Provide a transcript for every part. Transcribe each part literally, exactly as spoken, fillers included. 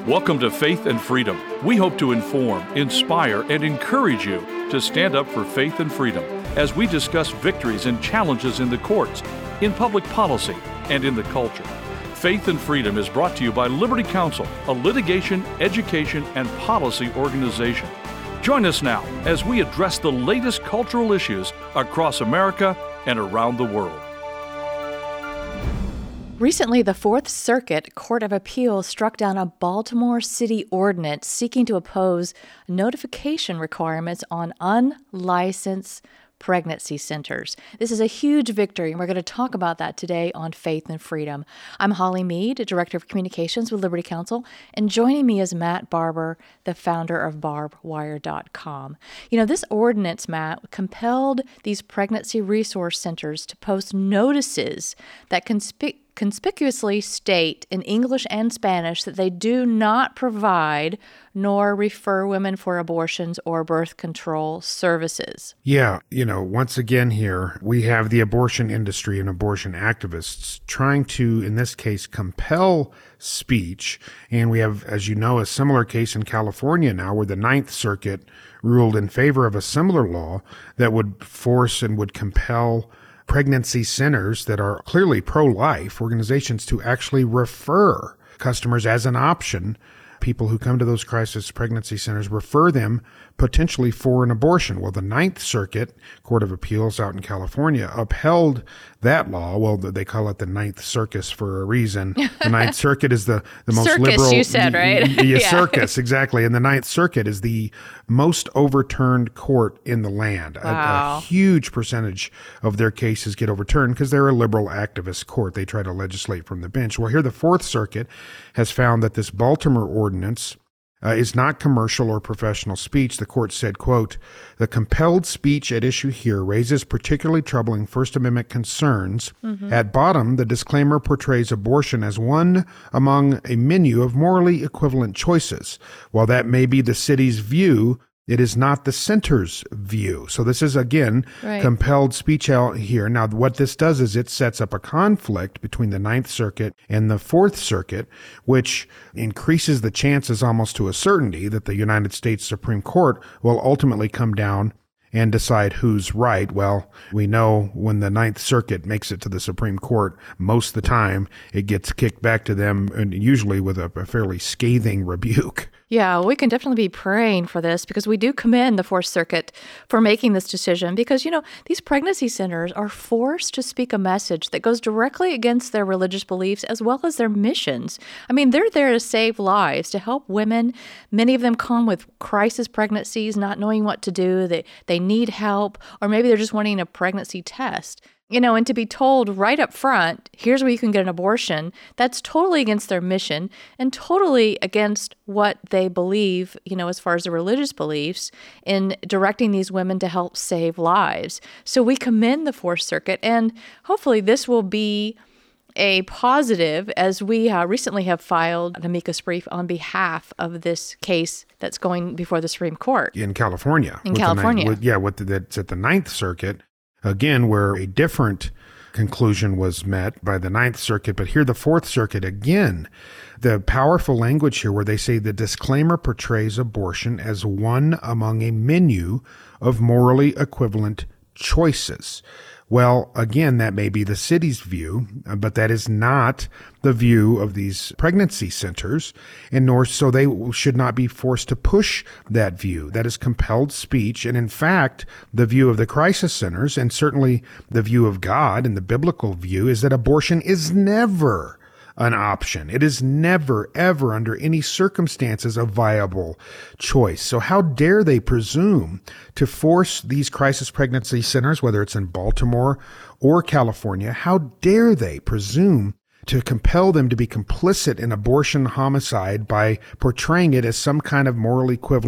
Welcome to Faith and Freedom. We hope to inform, inspire, and encourage you to stand up for faith and freedom as we discuss victories and challenges in the courts, in public policy, and in the culture. Faith and Freedom is brought to you by Liberty Counsel, a litigation, education, and policy organization. Join us now as we address the latest cultural issues across America and around the world. Recently, the Fourth Circuit Court of Appeals struck down a Baltimore City ordinance seeking to oppose notification requirements on unlicensed pregnancy centers. This is a huge victory, and we're going to talk about that today on Faith and Freedom. I'm Holly Mead, Director of Communications with Liberty Counsel, and joining me is Matt Barber, the founder of barb wire dot com. You know, this ordinance, Matt, compelled these pregnancy resource centers to post notices that conspic- conspicuously state in English and Spanish that they do not provide nor refer women for abortions or birth control services. Yeah, you know, once again here, we have the abortion industry and abortion activists trying to, in this case, compel speech. And we have, as you know, a similar case in California now where the Ninth Circuit ruled in favor of a similar law that would force and would compel pregnancy centers that are clearly pro-life organizations to actually refer customers as an option. People who come to those crisis pregnancy centers refer them potentially for an abortion. Well, the Ninth Circuit Court of Appeals out in California upheld that law. Well, they call it the Ninth Circus for a reason. The Ninth Circuit is the, the most circus, liberal. you said, right? Yeah, yeah. Circus, exactly. And the Ninth Circuit is the most overturned court in the land. Wow. A, a huge percentage of their cases get overturned because they're a liberal activist court. They try to legislate from the bench. Well, here the Fourth Circuit has found that this Baltimore ordinance Uh, is not commercial or professional speech. The court said, quote, "The compelled speech at issue here raises particularly troubling First Amendment concerns. Mm-hmm. At bottom, the disclaimer portrays abortion as one among a menu of morally equivalent choices. While that may be the city's view, it is not the center's view." So this is, again, right. compelled speech out here. Now, what this does is it sets up a conflict between the Ninth Circuit and the Fourth Circuit, which increases the chances almost to a certainty that the United States Supreme Court will ultimately come down and decide who's right. Well, we know when the Ninth Circuit makes it to the Supreme Court, most of the time it gets kicked back to them, and usually with a, a fairly scathing rebuke. Yeah, we can definitely be praying for this because we do commend the Fourth Circuit for making this decision because, you know, these pregnancy centers are forced to speak a message that goes directly against their religious beliefs as well as their missions. I mean, they're there to save lives, to help women. Many of them come with crisis pregnancies, not knowing what to do. They, they need help, or maybe they're just wanting a pregnancy test. You know, and to be told right up front, here's where you can get an abortion, that's totally against their mission and totally against what they believe, you know, as far as their religious beliefs in directing these women to help save lives. So we commend the Fourth Circuit, and hopefully this will be a positive as we uh, recently have filed an amicus brief on behalf of this case that's going before the Supreme Court. In California. In California. The, with, yeah, with the, that's at the Ninth Circuit. Again, where a different conclusion was met by the Ninth Circuit, but here the Fourth Circuit, again, the powerful language here where they say the disclaimer portrays abortion as one among a menu of morally equivalent choices. Well, again, that may be the city's view, but that is not the view of these pregnancy centers, and nor so they should not be forced to push that view. That is compelled speech, and in fact, the view of the crisis centers, and certainly the view of God and the biblical view, is that abortion is never an option. It is never, ever, under any circumstances, a viable choice. So how dare they presume to force these crisis pregnancy centers, whether it's in Baltimore or California, how dare they presume to compel them to be complicit in abortion homicide by portraying it as some kind of moral equivalent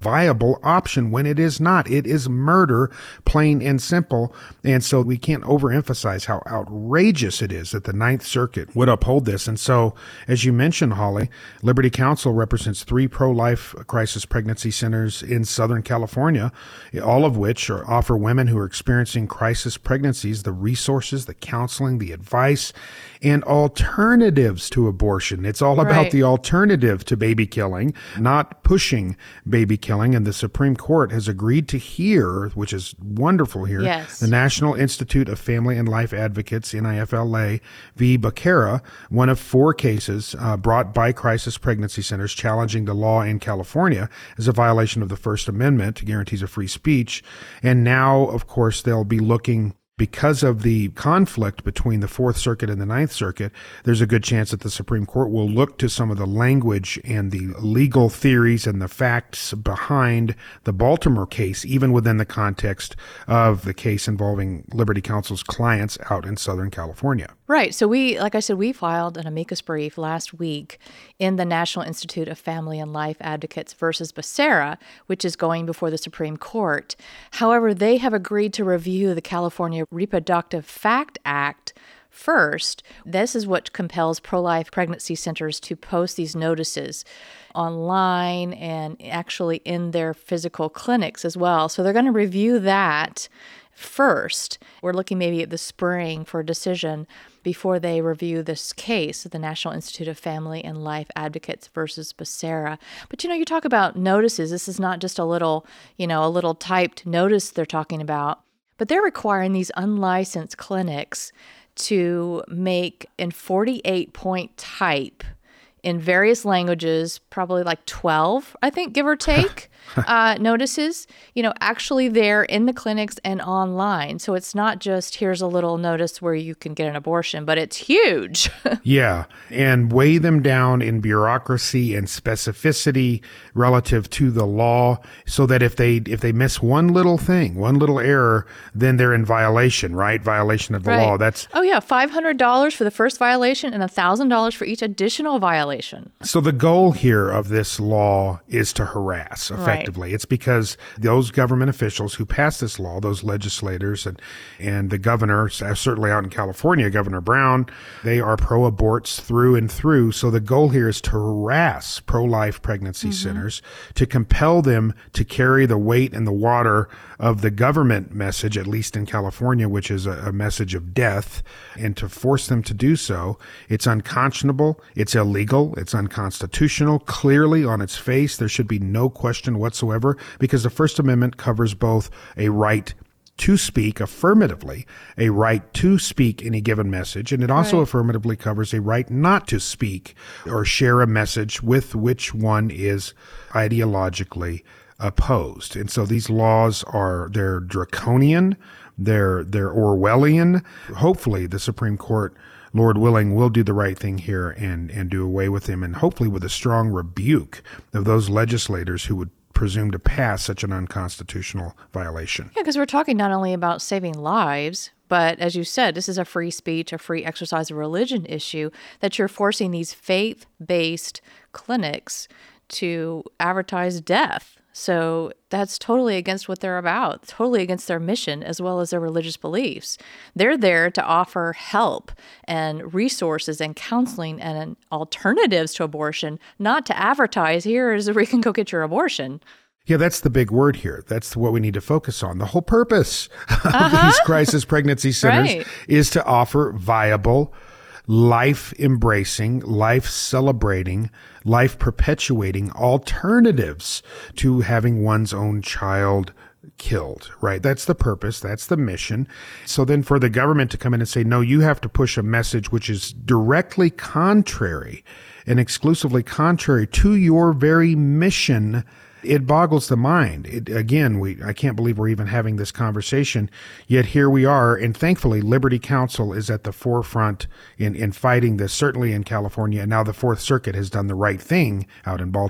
viable option when it is not. It is murder, plain and simple. And so we can't overemphasize how outrageous it is that the Ninth Circuit would uphold this. And so, as you mentioned, Holly, Liberty Counsel represents three pro-life crisis pregnancy centers in Southern California, all of which are, offer women who are experiencing crisis pregnancies the resources, the counseling, the advice, and alternatives to abortion. It's all about Right. the alternative to baby killing, not pushing baby killing. And the Supreme Court has agreed to hear, which is wonderful here, Yes. the National Institute of Family and Life Advocates, N I F L A, v. Becerra, one of four cases uh, brought by crisis pregnancy centers challenging the law in California as a violation of the First Amendment, guarantees of free speech. And now, of course, they'll be looking, because of the conflict between the Fourth Circuit and the Ninth Circuit, there's a good chance that the Supreme Court will look to some of the language and the legal theories and the facts behind the Baltimore case, even within the context of the case involving Liberty Counsel's clients out in Southern California. Right. So we, like I said, we filed an amicus brief last week in the National Institute of Family and Life Advocates versus Becerra, which is going before the Supreme Court. However, they have agreed to review the California Reproductive Fact Act first. This is what compels pro-life pregnancy centers to post these notices online and actually in their physical clinics as well. So they're going to review that first. We're looking maybe at the spring for a decision before they review this case of the National Institute of Family and Life Advocates versus Becerra. But, you know, you talk about notices. This is not just a little, you know, a little typed notice they're talking about, but they're requiring these unlicensed clinics to make in forty-eight point type in various languages, probably like twelve, I think, give or take, uh, notices, you know, actually there in the clinics and online. So it's not just here's a little notice where you can get an abortion, but it's huge. Yeah, and weigh them down in bureaucracy and specificity relative to the law, so that if they if they miss one little thing, one little error, then they're in violation, right? Violation of the Right. law. That's Oh, yeah, five hundred dollars for the first violation and one thousand dollars for each additional violation. So the goal here of this law is to harass effectively. Right. It's because those government officials who passed this law, those legislators and, and the governor, certainly out in California, Governor Brown, they are pro-aborts through and through. So the goal here is to harass pro-life pregnancy mm-hmm. centers, to compel them to carry the weight and the water of the government message, at least in California, which is a, a message of death, and to force them to do so. It's unconscionable. It's illegal. It's unconstitutional. Clearly on its face, there should be no question whatsoever, because the First Amendment covers both a right to speak affirmatively, a right to speak any given message, and it also right. affirmatively covers a right not to speak or share a message with which one is ideologically opposed. And so these laws are, they're draconian, they're they're Orwellian. Hopefully the Supreme Court, Lord willing, will do the right thing here and, and do away with them, and hopefully with a strong rebuke of those legislators who would presume to pass such an unconstitutional violation. Yeah, because we're talking not only about saving lives, but as you said, this is a free speech, a free exercise of religion issue, that you're forcing these faith-based clinics to advertise death. So that's totally against what they're about, totally against their mission as well as their religious beliefs. They're there to offer help and resources and counseling and alternatives to abortion, not to advertise, here is where you can go get your abortion. Yeah, that's the big word here. That's what we need to focus on. The whole purpose of uh-huh. these crisis pregnancy centers right. is to offer viable, life-embracing, life-celebrating, life-perpetuating alternatives to having one's own child killed, right? That's the purpose. That's the mission. So then for the government to come in and say, no, you have to push a message which is directly contrary and exclusively contrary to your very mission, it boggles the mind. It, again, we I can't believe we're even having this conversation, yet here we are. And thankfully, Liberty Counsel is at the forefront in, in fighting this, certainly in California. And now the Fourth Circuit has done the right thing out in Baltimore.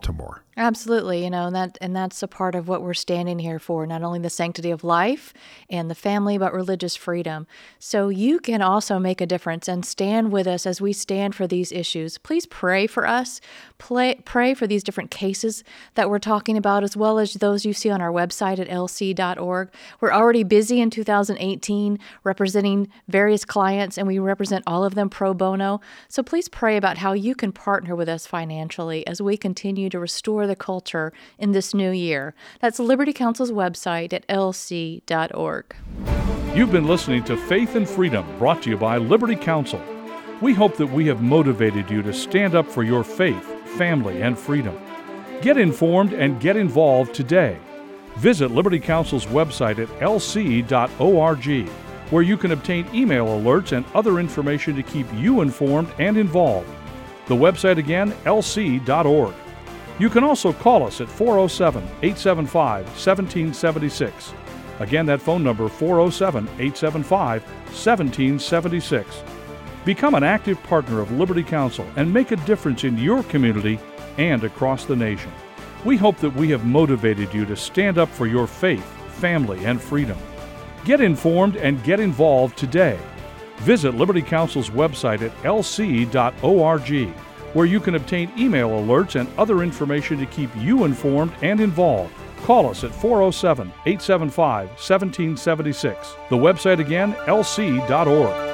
Absolutely, you know, and that and that's a part of what we're standing here for, not only the sanctity of life and the family, but religious freedom. So you can also make a difference and stand with us as we stand for these issues. Please pray for us. Play, pray for these different cases that we're talking about, as well as those you see on our website at L C dot org. We're already busy in two thousand eighteen representing various clients, and we represent all of them pro bono. So please pray about how you can partner with us financially as we continue to restore the culture in this new year. That's Liberty Counsel's website at L C dot org. You've been listening to Faith and Freedom, brought to you by Liberty Counsel. We hope that we have motivated you to stand up for your faith, family, and freedom. Get informed and get involved today. Visit Liberty Counsel's website at L C dot org, where you can obtain email alerts and other information to keep you informed and involved. The website again, L C dot org. You can also call us at four oh seven, eight seven five, one seven seven six. Again, that phone number, four oh seven, eight seven five, one seven seven six. Become an active partner of Liberty Counsel and make a difference in your community and across the nation. We hope that we have motivated you to stand up for your faith, family, and freedom. Get informed and get involved today. Visit Liberty Counsel's website at L C dot org, where you can obtain email alerts and other information to keep you informed and involved. Call us at four oh seven, eight seven five, one seven seven six. The website again, L C dot org.